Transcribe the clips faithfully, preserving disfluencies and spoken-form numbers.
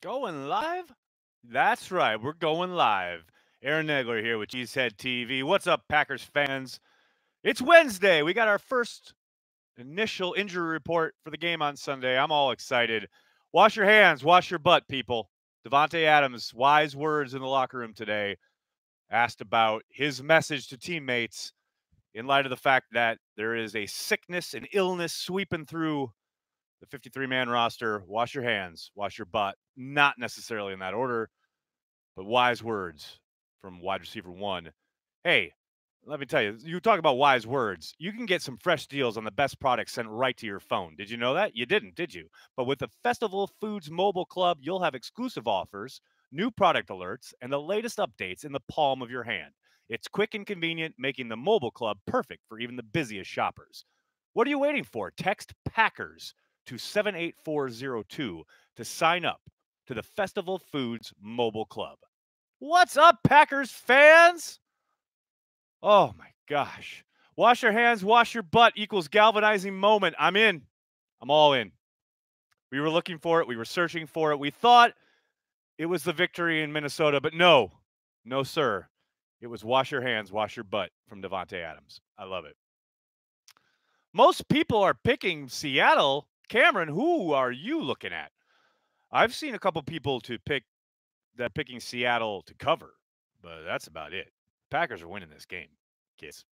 Going live? That's right. We're going live. Aaron Negler here with Cheesehead T V. What's up, Packers fans? It's Wednesday. We got our first initial injury report for the game on Sunday. I'm all excited. Wash your hands, wash your butt, people. Devontae Adams, wise words in the locker room today, asked about his message to teammates in light of the fact that there is a sickness and illness sweeping through the fifty-three man roster. Wash your hands, wash your butt. Not necessarily in that order, but wise words from wide receiver one. Hey, let me tell you, you talk about wise words. You can get some fresh deals on the best products sent right to your phone. Did you know that? You didn't, did you? But with the Festival Foods Mobile Club, you'll have exclusive offers, new product alerts, and the latest updates in the palm of your hand. It's quick and convenient, making the mobile club perfect for even the busiest shoppers. What are you waiting for? Text Packers to seven eight four zero two to sign up to the Festival Foods Mobile Club. What's up, Packers fans? Oh my gosh. Wash your hands, wash your butt equals galvanizing moment. I'm in. I'm all in. We were looking for it. We were searching for it. We thought it was the victory in Minnesota, but no, no, sir. It was wash your hands, wash your butt from Devontae Adams. I love it. Most people are picking Seattle. Cameron, who are you looking at? I've seen a couple people to pick that picking Seattle to cover, but that's about it. Packers are winning this game, kids.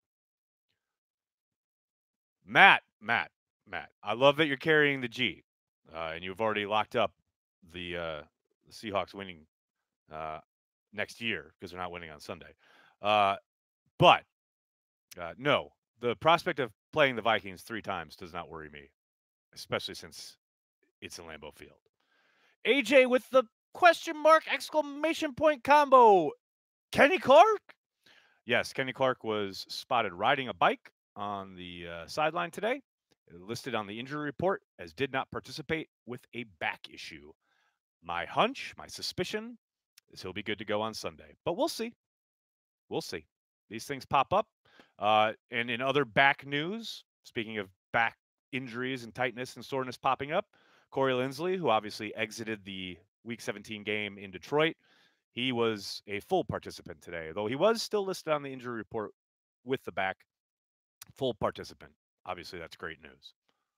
Matt, Matt, Matt. I love that you're carrying the G, uh, and you've already locked up the, uh, the Seahawks winning uh, next year because they're not winning on Sunday. Uh, but uh, no, the prospect of playing the Vikings three times does not worry me, especially since it's in Lambeau Field. A J with the question mark exclamation point combo. Kenny Clark? Yes, Kenny Clark was spotted riding a bike on the uh, sideline today, listed on the injury report as did not participate with a back issue. My hunch, my suspicion is he'll be good to go on Sunday, but we'll see. We'll see. These things pop up. Uh, and in other back news, speaking of back injuries and tightness and soreness popping up, Corey Linsley, who obviously exited the Week seventeen game in Detroit, he was a full participant today, though he was still listed on the injury report with the back. Full participant. Obviously, that's great news.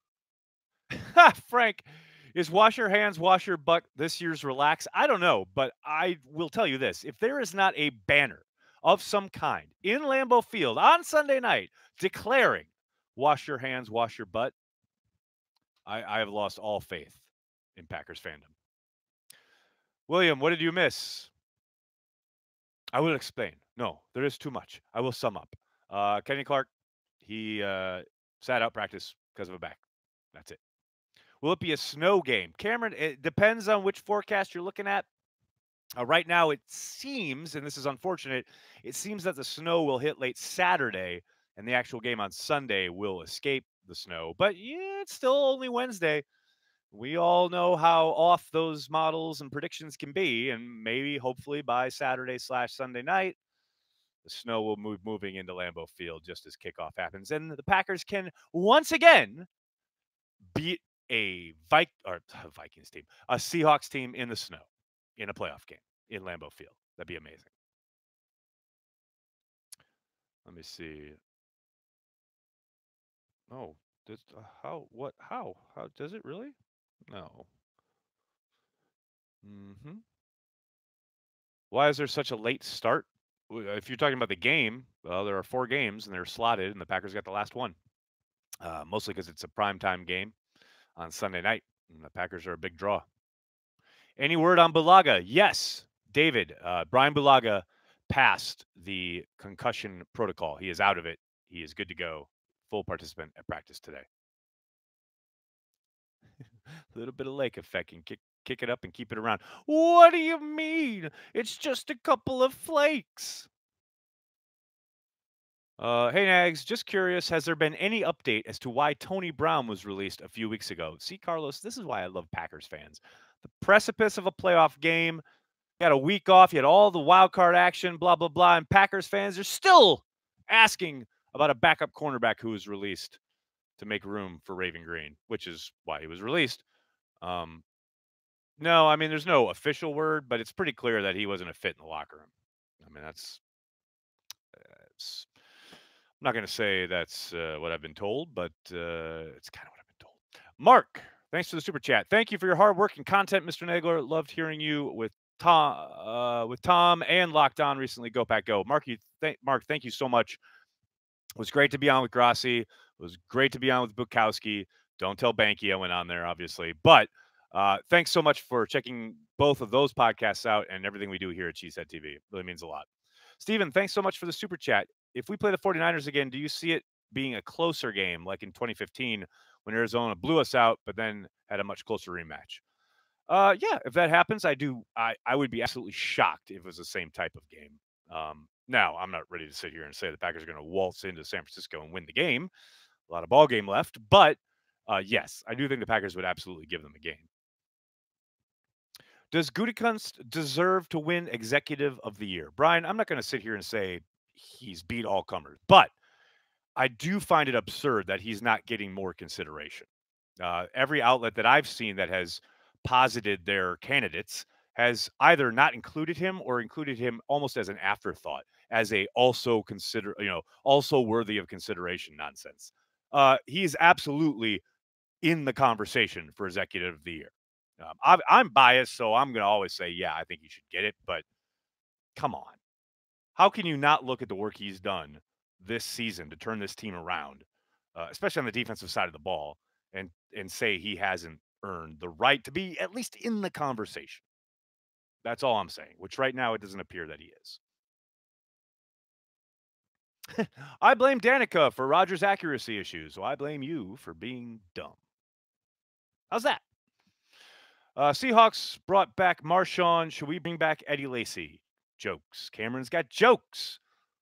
Frank, is wash your hands, wash your butt this year's relax? I don't know, but I will tell you this. If there is not a banner of some kind in Lambeau Field on Sunday night declaring wash your hands, wash your butt, I, I have lost all faith in Packers fandom. William, what did you miss? I will explain. No, there is too much. I will sum up. Uh, Kenny Clark, he uh, sat out practice because of a back. That's it. Will it be a snow game? Cameron, it depends on which forecast you're looking at. Uh, right now, it seems, and this is unfortunate, it seems that the snow will hit late Saturday and the actual game on Sunday will escape the snow. But yeah, it's still only Wednesday. We all know how off those models and predictions can be. And maybe, hopefully, by Saturday slash Sunday night, the snow will move moving into Lambeau Field just as kickoff happens. And the Packers can once again beat a Vik- or Vikings team, a Seahawks team in the snow in a playoff game in Lambeau Field. That'd be amazing. Let me see. Oh, does uh, how what how how does it really? No. Mm-hmm. Why is there such a late start? W- If you're talking about the game, well, there are four games and they're slotted, and the Packers got the last one. Uh, mostly because it's a primetime game on Sunday night, and the Packers are a big draw. Any word on Bulaga? Yes, David. Uh, Brian Bulaga passed the concussion protocol. He is out of it. He is good to go. Full participant at practice today. A little bit of lake effect and kick kick it up and keep it around. What do you mean? It's just a couple of flakes. Uh, hey Nags, just curious, has there been any update as to why Tony Brown was released a few weeks ago? See, Carlos, this is why I love Packers fans. The precipice of a playoff game, you had a week off, you had all the wild card action, blah, blah, blah, and Packers fans are still asking about a backup cornerback who was released to make room for Raven Green, which is why he was released. Um, No, I mean, there's no official word, but it's pretty clear that he wasn't a fit in the locker room. I mean, that's it's I'm not gonna say that's, uh, what I've been told, but, uh, it's kinda what I've been told. Mark, thanks for the super chat. "Thank you for your hard work and content, Mister Nagler. Loved hearing you with Tom uh, with Tom and Locked On recently. Go Pack Go." Mark, you thank Mark, thank you so much. It was great to be on with Grassi. It was great to be on with Bukowski. Don't tell Banky I went on there, obviously. But uh, thanks so much for checking both of those podcasts out and everything we do here at Cheesehead T V. It really means a lot. Steven, thanks so much for the super chat. If we play the 49ers again, do you see it being a closer game like in twenty fifteen when Arizona blew us out, but then had a much closer rematch? Uh, yeah, if that happens, I do. I, I would be absolutely shocked if it was the same type of game. Um, now, I'm not ready to sit here and say the Packers are going to waltz into San Francisco and win the game. A lot of ball game left, but uh, yes, I do think the Packers would absolutely give them a game. Does Gutekunst deserve to win Executive of the Year? Brian, I'm not going to sit here and say he's beat all comers, but I do find it absurd that he's not getting more consideration. Uh, every outlet that I've seen that has posited their candidates has either not included him or included him almost as an afterthought, as a also consider, you know, also worthy of consideration nonsense. Uh, he is absolutely in the conversation for Executive of the Year. Um, I'm, I'm biased, so I'm going to always say, yeah, I think he should get it. But come on, how can you not look at the work he's done this season to turn this team around, uh, especially on the defensive side of the ball, and and say he hasn't earned the right to be at least in the conversation? That's all I'm saying. Which right now it doesn't appear that he is. I blame Danica for Rogers' accuracy issues, so I blame you for being dumb. How's that? Uh, Seahawks brought back Marshawn. Should we bring back Eddie Lacy? Jokes. Cameron's got jokes.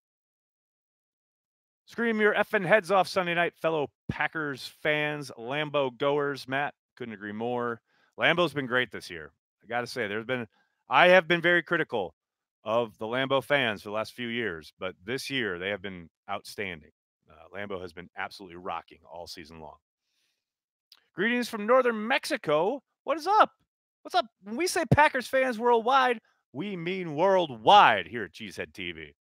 Scream your effing heads off Sunday night, fellow Packers fans, Lambeau goers. Matt, couldn't agree more. Lambeau's been great this year. I got to say, there's been, I have been very critical of the Lambeau fans for the last few years, but this year they have been outstanding. Uh, Lambeau has been absolutely rocking all season long. Greetings from northern Mexico. What is up? What's up? When we say Packers fans worldwide, we mean worldwide here at Cheesehead T V.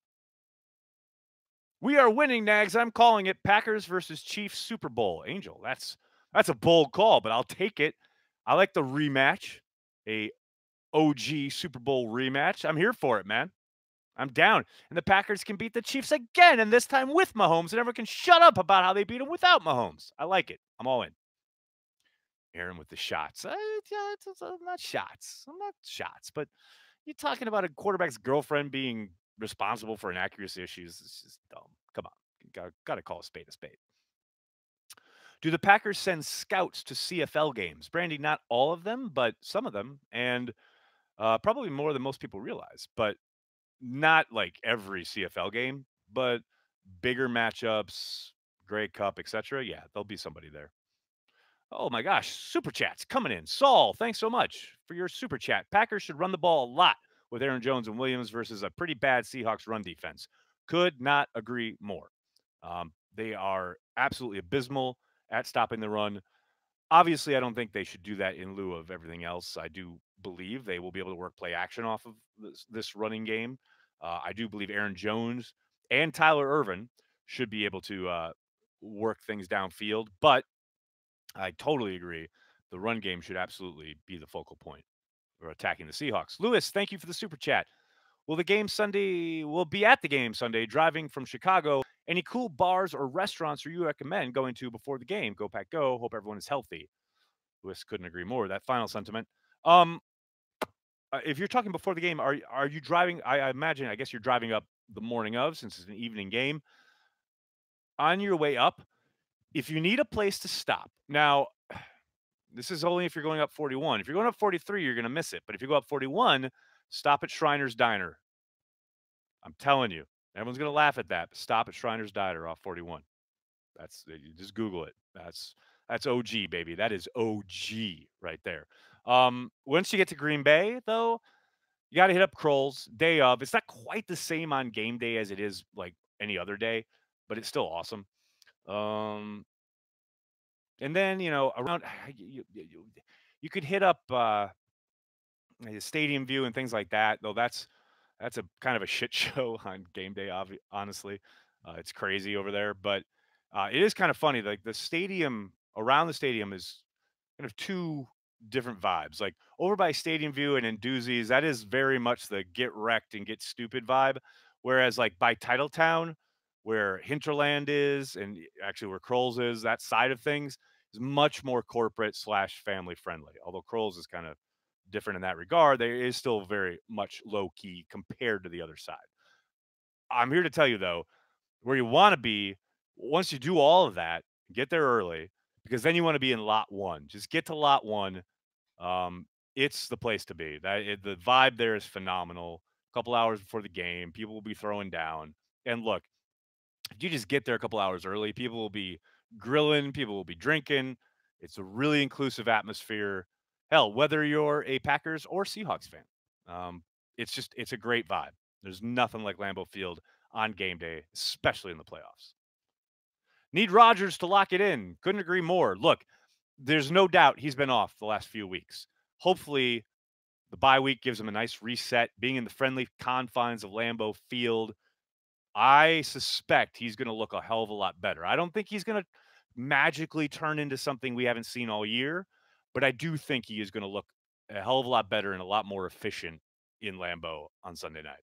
We are winning, Nags. I'm calling it Packers versus Chiefs Super Bowl. Angel, that's that's a bold call, but I'll take it. I like the rematch, a O G Super Bowl rematch. I'm here for it, man. I'm down. And the Packers can beat the Chiefs again, and this time with Mahomes, and everyone can shut up about how they beat them without Mahomes. I like it. I'm all in. Aaron with the shots. Uh, yeah, it's, it's, uh, not shots. I'm not shots, but you're talking about a quarterback's girlfriend being responsible for inaccuracy issues. It's just dumb. Come on. Got, got to call a spade a spade. Do the Packers send scouts to C F L games? Brandy, not all of them, but some of them, and uh, probably more than most people realize. But not like every C F L game, but bigger matchups, Grey Cup, et cetera. Yeah, there'll be somebody there. Oh my gosh, super chats coming in. Saul, thanks so much for your super chat. Packers should run the ball a lot with Aaron Jones and Williams versus a pretty bad Seahawks run defense. Could not agree more. Um, they are absolutely abysmal at stopping the run. Obviously, I don't think they should do that in lieu of everything else. I do believe they will be able to work play action off of this, this running game. Uh, I do believe Aaron Jones and Tyler Irvin should be able to uh, work things downfield, but I totally agree. The run game should absolutely be the focal point for attacking the Seahawks. Lewis, thank you for the super chat. Will the game Sunday, will be at the game Sunday, driving from Chicago. Any cool bars or restaurants you recommend going to before the game? Go Pack Go. Hope everyone is healthy. Lewis couldn't agree more. That final sentiment. Um, uh, if you're talking before the game, are are you driving? I, I imagine, I guess you're driving up the morning of, since it's an evening game. On your way up, if you need a place to stop. Now, this is only if you're going up forty-one. If you're going up forty-three, you're going to miss it. But if you go up forty-one, stop at Shriner's Diner. I'm telling you, everyone's going to laugh at that. But stop at Shriner's Diner off forty-one. That's you just Google it. That's that's O G, baby. That is O G right there. Um, once you get to Green Bay, though, you got to hit up Kroll's day of. It's not quite the same on game day as it is like any other day, but it's still awesome. Um, and then, you know, around you, you, you, you could hit up uh, the stadium view and things like that, though that's that's a kind of a shit show on game day, obvi- honestly. Uh, it's crazy over there, but uh, it is kind of funny. Like the stadium around the stadium is kind of two different vibes. Like over by Stadium View and in Doozies, that is very much the get wrecked and get stupid vibe. Whereas like by Titletown, where Hinterland is, and actually where Kroll's is, that side of things is much more corporate slash family friendly. Although Kroll's is kind of different in that regard, there is still very much low key compared to the other side. I'm here to tell you though, where you want to be, once you do all of that, get there early because then you want to be in lot one. Just get to lot one. Um, it's the place to be. That it, the vibe there is phenomenal. A couple hours before the game, people will be throwing down. And look, if you just get there a couple hours early, people will be grilling, people will be drinking. It's a really inclusive atmosphere. Hell, whether you're a Packers or Seahawks fan, um, it's just it's a great vibe. There's nothing like Lambeau Field on game day, especially in the playoffs. Need Rodgers to lock it in. Couldn't agree more. Look, there's no doubt he's been off the last few weeks. Hopefully, the bye week gives him a nice reset. Being in the friendly confines of Lambeau Field, I suspect he's going to look a hell of a lot better. I don't think he's going to magically turn into something we haven't seen all year, but I do think he is going to look a hell of a lot better and a lot more efficient in Lambeau on Sunday night.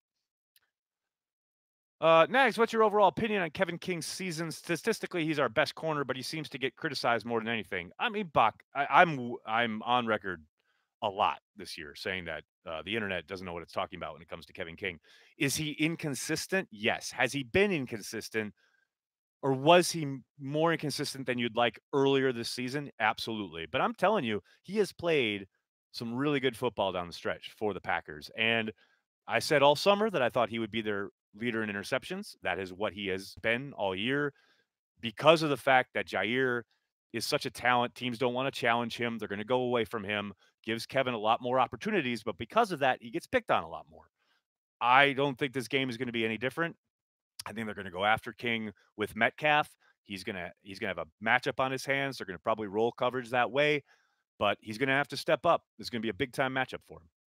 Uh, next, what's your overall opinion on Kevin King's season? Statistically, he's our best corner, but he seems to get criticized more than anything. I mean, Buck, I, I'm I'm on record a lot this year saying that uh, the internet doesn't know what it's talking about when it comes to Kevin King. Is he inconsistent? Yes. Has he been inconsistent, or was he m- more inconsistent than you'd like earlier this season? Absolutely. But I'm telling you, he has played some really good football down the stretch for the Packers, and I said all summer that I thought he would be their leader in interceptions. That is what he has been all year because of the fact that Jaire is such a talent. Teams don't want to challenge him. They're going to go away from him. Gives Kevin a lot more opportunities, but because of that, he gets picked on a lot more. I don't think this game is going to be any different. I think they're going to go after King with Metcalf. He's gonna he's gonna have a matchup on his hands. They're going to probably roll coverage that way, but he's going to have to step up. It's going to be a big time matchup for him.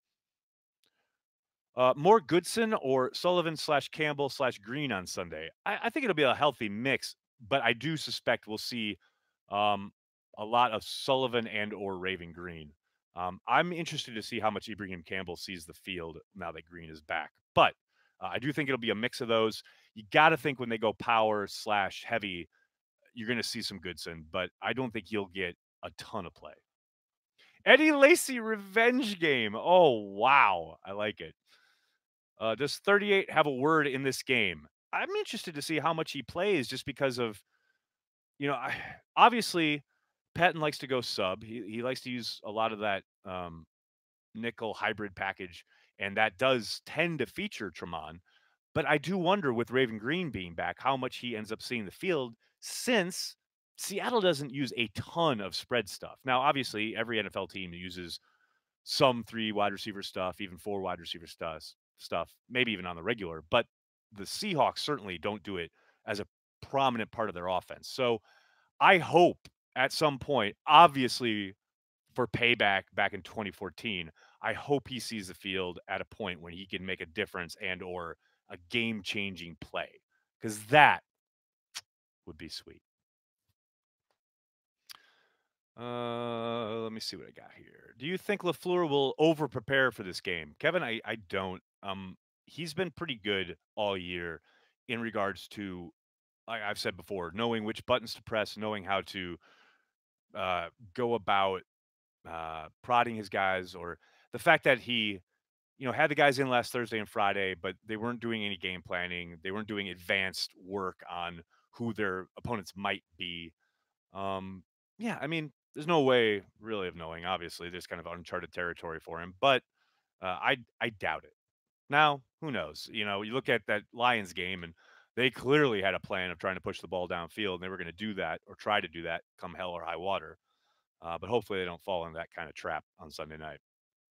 Uh, more Goodson or Sullivan slash Campbell slash Green on Sunday. I, I think it'll be a healthy mix, but I do suspect we'll see um, a lot of Sullivan and or Raven Green. Um, I'm interested to see how much Ibrahim Campbell sees the field now that Green is back. But uh, I do think it'll be a mix of those. You got to think when they go power slash heavy, you're going to see some Goodson, but I don't think you'll get a ton of play. Eddie Lacy revenge game. Oh, wow. I like it. Uh, does thirty-eight have a word in this game? I'm interested to see how much he plays just because of, you know, I, obviously Patton likes to go sub. He, he likes to use a lot of that um, nickel hybrid package, and that does tend to feature Tremont. But I do wonder with Raven Green being back how much he ends up seeing the field since Seattle doesn't use a ton of spread stuff. Now, obviously, every N F L team uses some three wide receiver stuff, even four wide receiver stuff, stuff, maybe even on the regular. But the Seahawks certainly don't do it as a prominent part of their offense. So I hope at some point, obviously for payback back in twenty fourteen, I hope he sees the field at a point when he can make a difference and or a game-changing play, because that would be sweet. Uh, let me see what I got here. Do you think LaFleur will over prepare for this game? Kevin, I, I don't. Um, he's been pretty good all year in regards to, like I've said before, knowing which buttons to press, knowing how to uh, go about uh, prodding his guys, or the fact that he, you know, had the guys in last Thursday and Friday, but they weren't doing any game planning. They weren't doing advanced work on who their opponents might be. Um, yeah, I mean, there's no way really of knowing. Obviously, there's kind of uncharted territory for him, but uh, I I doubt it. Now, who knows? You know, you look at that Lions game, and they clearly had a plan of trying to push the ball downfield, and they were going to do that or try to do that come hell or high water. Uh, but hopefully, they don't fall into that kind of trap on Sunday night.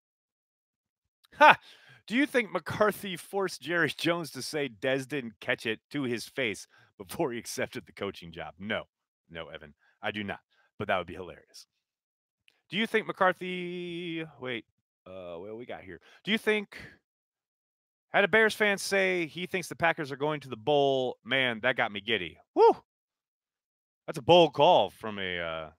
Ha! Do you think McCarthy forced Jerry Jones to say Dez didn't catch it to his face before he accepted the coaching job? No, no, Evan, I do not. But that would be hilarious. Do you think McCarthy? Wait. Uh, what we got here? Do you think had a Bears fan say he thinks the Packers are going to the bowl? Man, that got me giddy. Woo! That's a bold call from a uh,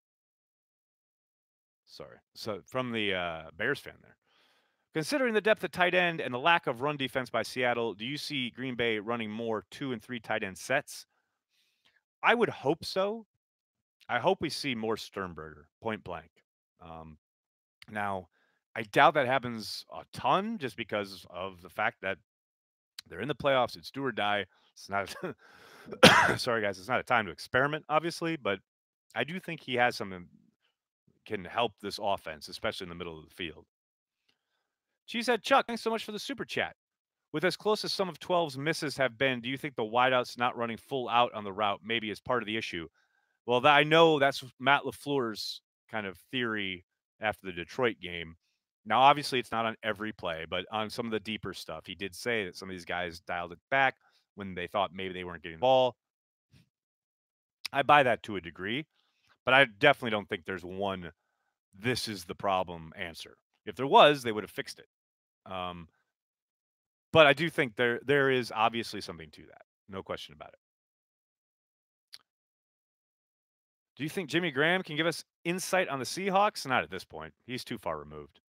sorry, so from the uh, Bears fan there. Considering the depth at tight end and the lack of run defense by Seattle, do you see Green Bay running more two and three tight end sets? I would hope so. I hope we see more Sternberger, point blank. Um, now, I doubt that happens a ton just because of the fact that they're in the playoffs. It's do or die. It's not, sorry, guys, it's not a time to experiment, obviously, but I do think he has something can help this offense, especially in the middle of the field. She said, Chuck, thanks so much for the super chat. With as close as some of twelve's misses have been, do you think the wideouts not running full out on the route maybe is part of the issue? Well, that, I know that's Matt LaFleur's kind of theory after the Detroit game. Now, obviously, it's not on every play, but on some of the deeper stuff, he did say that some of these guys dialed it back when they thought maybe they weren't getting the ball. I buy that to a degree, but I definitely don't think there's one, this is the problem answer. If there was, they would have fixed it. Um, but I do think there there is obviously something to that. No question about it. Do you think Jimmy Graham can give us insight on the Seahawks? Not at this point. He's too far removed.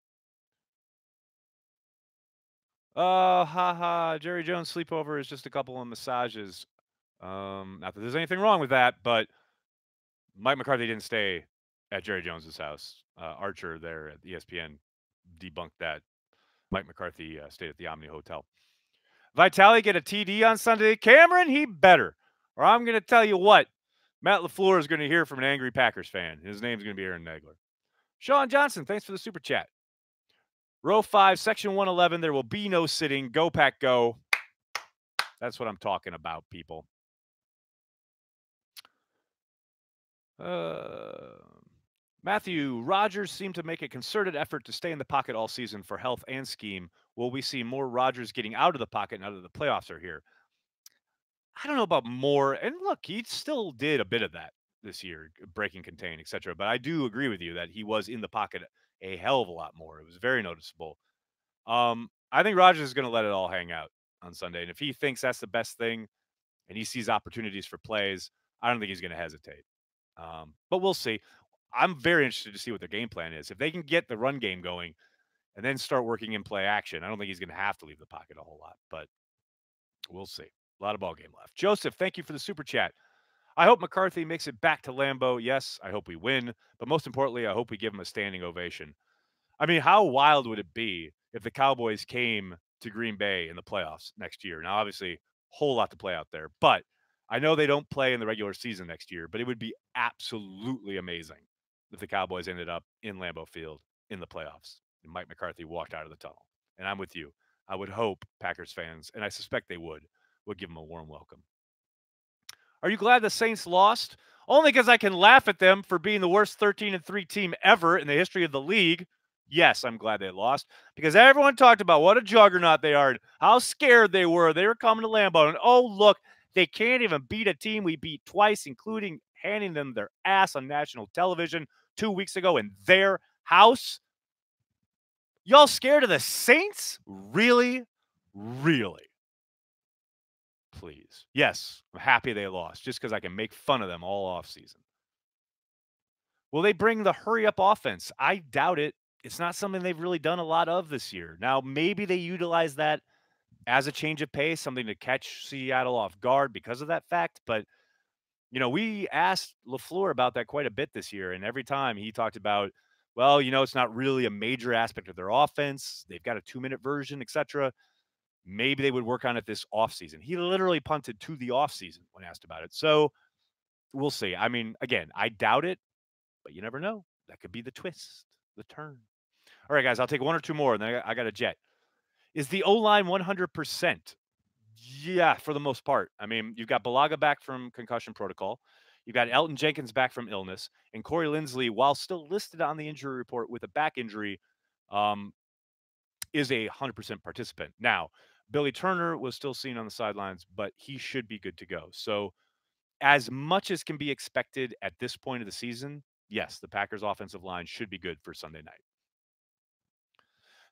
Oh, haha. Jerry Jones sleepover is just a couple of massages. Um, not that there's anything wrong with that, but Mike McCarthy didn't stay at Jerry Jones's house. Uh, Archer there at E S P N debunked that. Mike McCarthy uh, stayed at the Omni Hotel. Vitale get a T D on Sunday? Cameron, he better. Or I'm going to tell you what, Matt LaFleur is going to hear from an angry Packers fan. His name's going to be Aaron Nagler. Sean Johnson, thanks for the super chat. Row five, section one eleven, there will be no sitting. Go, Pack, go. That's what I'm talking about, people. Uh, Matthew, Rodgers seemed to make a concerted effort to stay in the pocket all season for health and scheme. Will we see more Rodgers getting out of the pocket now that the playoffs are here? I don't know about more. And look, he still did a bit of that this year, breaking, contain, et cetera. But I do agree with you that he was in the pocket a hell of a lot more. It was very noticeable. Um, I think Rodgers is going to let it all hang out on Sunday. And if he thinks that's the best thing and he sees opportunities for plays, I don't think he's going to hesitate. Um, but we'll see. I'm very interested to see what their game plan is. If they can get the run game going and then start working in play action, I don't think he's going to have to leave the pocket a whole lot. But we'll see. A lot of ball game left. Joseph, thank you for the super chat. I hope McCarthy makes it back to Lambeau. Yes, I hope we win. But most importantly, I hope we give him a standing ovation. I mean, how wild would it be if the Cowboys came to Green Bay in the playoffs next year? Now, obviously, whole lot to play out there. But I know they don't play in the regular season next year, but it would be absolutely amazing if the Cowboys ended up in Lambeau Field in the playoffs and Mike McCarthy walked out of the tunnel. And I'm with you. I would hope Packers fans, and I suspect they would, would give him a warm welcome. Are you glad the Saints lost? Only because I can laugh at them for being the worst thirteen and three team ever in the history of the league. Yes, I'm glad they lost because everyone talked about what a juggernaut they are and how scared they were. They were coming to Lambeau, and oh, look, they can't even beat a team we beat twice, including handing them their ass on national television two weeks ago in their house. Y'all scared of the Saints? Really? Really? Please. Yes, I'm happy they lost just because I can make fun of them all off season. Will they bring the hurry up offense? I doubt it. It's not something they've really done a lot of this year. Now, maybe they utilize that as a change of pace, something to catch Seattle off guard because of that fact. But, you know, we asked LaFleur about that quite a bit this year. And every time he talked about, well, you know, it's not really a major aspect of their offense. They've got a two minute version, et cetera. Maybe they would work on it this offseason. He literally punted to the offseason when asked about it. So we'll see. I mean, again, I doubt it, but you never know. That could be the twist, the turn. All right, guys, I'll take one or two more, and then I got a jet. Is the O-line one hundred percent? Yeah, for the most part. I mean, you've got Balaga back from concussion protocol. You've got Elton Jenkins back from illness. And Corey Linsley, while still listed on the injury report with a back injury, um, is a one hundred percent participant. Now, Billy Turner was still seen on the sidelines, but he should be good to go. So, as much as can be expected at this point of the season, yes, the Packers offensive line should be good for Sunday night.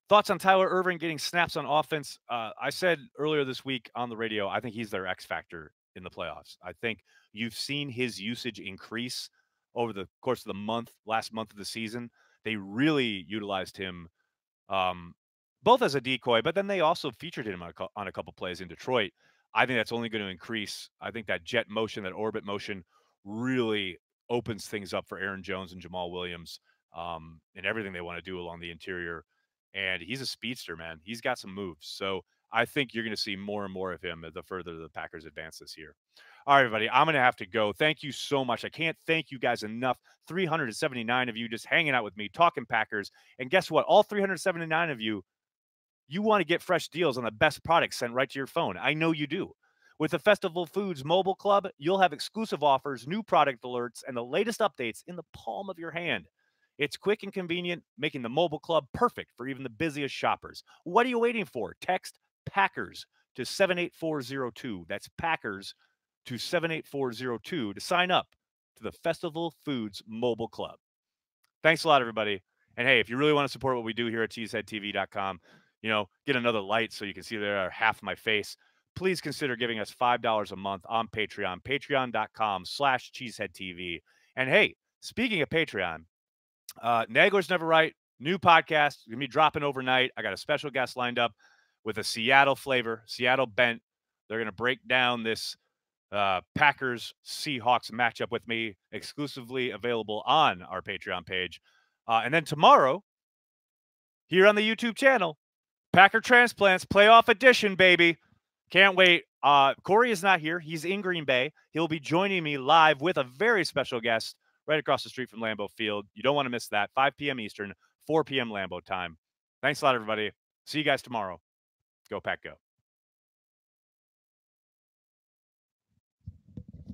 Thoughts on Tyler Irving getting snaps on offense? Uh, I said earlier this week on the radio, I think he's their X factor in the playoffs. I think you've seen his usage increase over the course of the month, last month of the season. They really utilized him um, both as a decoy, but then they also featured him on a, on a couple plays in Detroit. I think that's only going to increase. I think that jet motion, that orbit motion, really opens things up for Aaron Jones and Jamal Williams um, and everything they want to do along the interior. And he's a speedster, man. He's got some moves. So I think you're going to see more and more of him the further the Packers advance this year. All right, everybody, I'm going to have to go. Thank you so much. I can't thank you guys enough. three hundred seventy-nine of you just hanging out with me, talking Packers. And guess what? All three hundred seventy-nine of you, you want to get fresh deals on the best products sent right to your phone. I know you do. With the Festival Foods Mobile Club, you'll have exclusive offers, new product alerts, and the latest updates in the palm of your hand. It's quick and convenient, making the Mobile Club perfect for even the busiest shoppers. What are you waiting for? Text Packers to seven eight four zero two. That's Packers to seven eight four zero two to sign up to the Festival Foods Mobile Club. Thanks a lot, everybody. And hey, if you really want to support what we do here at cheesehead T V dot com, you know, get another light so you can see there half my face, please consider giving us five dollars a month on Patreon, patreon dot com slash cheesehead T V. And hey, speaking of Patreon, uh, Nagler's Never Right, new podcast, going to be dropping overnight. I got a special guest lined up with a Seattle flavor, Seattle bent. They're going to break down this uh, Packers Seahawks matchup with me, exclusively available on our Patreon page. Uh, and then tomorrow, here on the YouTube channel, Packer Transplants Playoff Edition, baby. Can't wait. Uh, Corey is not here. He's in Green Bay. He'll be joining me live with a very special guest right across the street from Lambeau Field. You don't want to miss that. five p.m. Eastern, four p.m. Lambeau time. Thanks a lot, everybody. See you guys tomorrow. Go Pack Go.